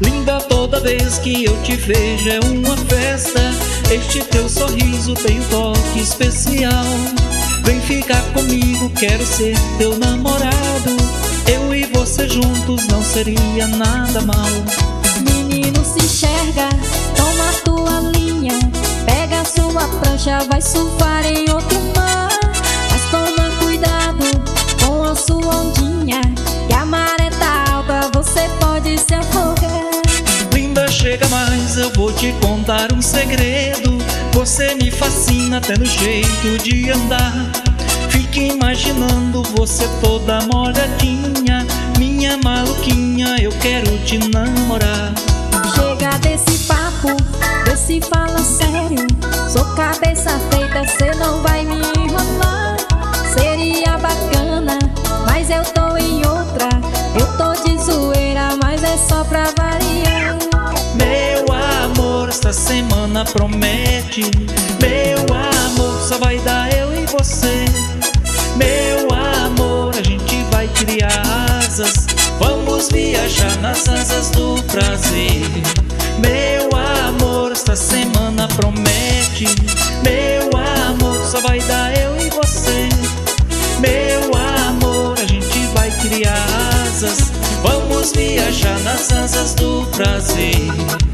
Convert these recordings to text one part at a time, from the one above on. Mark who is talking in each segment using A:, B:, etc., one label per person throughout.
A: Linda, toda vez que eu te vejo é uma festa. Este teu sorriso tem um toque especial. Vem ficar comigo, quero ser teu namorado. Eu e você juntos não seria nada mal.
B: Menino, se enxerga, toma a tua linha. Pega a sua prancha, vai surfar em outro mar. Mas toma cuidado com a sua ondinha, que a maré tá alta, você pode se afogar.
A: Linda, chega mais, eu vou te contar um segredo. Você me fascina até no jeito de andar. Fique imaginando você toda molhadinha. Minha maluquinha, eu quero te namorar.
B: Chega desse papo, vê se fala sério. Sou cabeça feita, cê não vai me enrolar. Seria bacana, mas eu tô em outra. Eu tô de zoeira, mas é só pra variar.
A: Meu amor, esta semana promete. Meu amor, só vai dar eu e você. Meu amor, a gente vai criar asas. Vamos viajar nas asas do prazer. Meu amor, esta semana promete. Meu amor, só vai dar eu e você. Meu amor, a gente vai criar asas. Vamos viajar nas asas do prazer.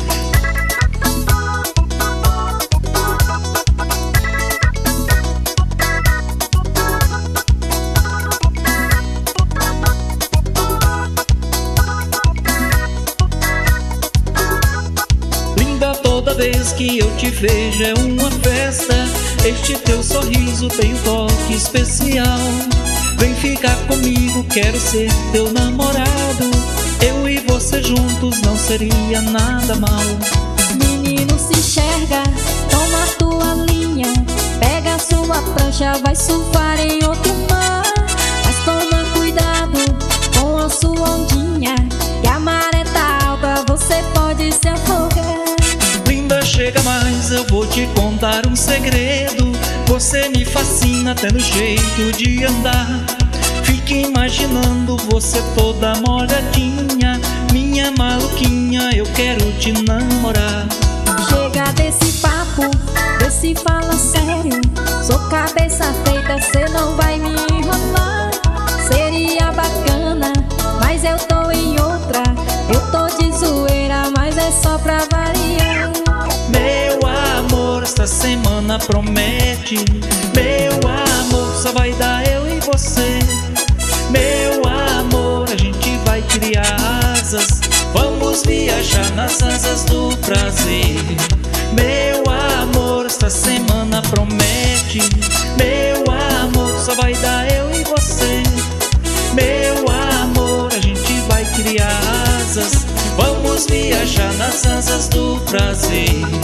A: Toda vez que eu te vejo é uma festa. Este teu sorriso tem um toque especial. Vem ficar comigo, quero ser teu namorado. Eu e você juntos não seria nada mal.
B: Menino, se enxerga, toma a tua linha. Pega a sua prancha, vai surfar em outro mar. Mas toma cuidado com a sua ondinha, que a maré tá alta, você pode se afogar.
A: Chega mais, eu vou te contar um segredo. Você me fascina até no jeito de andar. Fique imaginando você toda molhadinha. Minha maluquinha, eu quero te namorar.
B: Chega desse papo, vê se fala sério. Sou cabeça feita, cê não vai me enrolar. Seria bacana, mas eu tô em outra. Eu tô de zoeira, mas é só pra variar.
A: Meu amor, esta semana promete. Meu amor, só vai dar eu e você. Meu amor, a gente vai criar asas. Vamos viajar nas asas do prazer. Meu amor, esta semana promete. Meu amor, só vai dar eu e você. Meu amor, a gente vai criar asas. Vamos viajar nas asas do prazer.